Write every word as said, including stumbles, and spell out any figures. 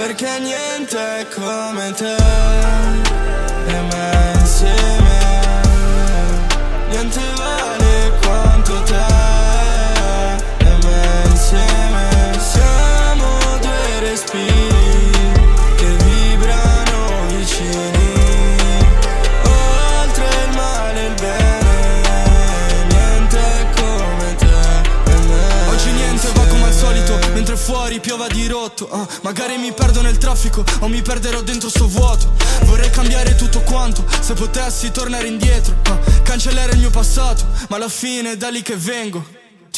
perché niente è come te e me insieme. Niente vale quanto te e me insieme. Siamo due respiri che vibrano vicini, oltre il male e il bene. Niente è come te e me. Oggi niente va come al solito, mentre fuori piova di rotto. uh, Magari mi perdo nel traffico o mi perderò dentro sto vuoto. Vorrei cambiare tutto quanto, se potessi tornare indietro, uh, cancellare il mio passato, ma alla fine è da lì che vengo.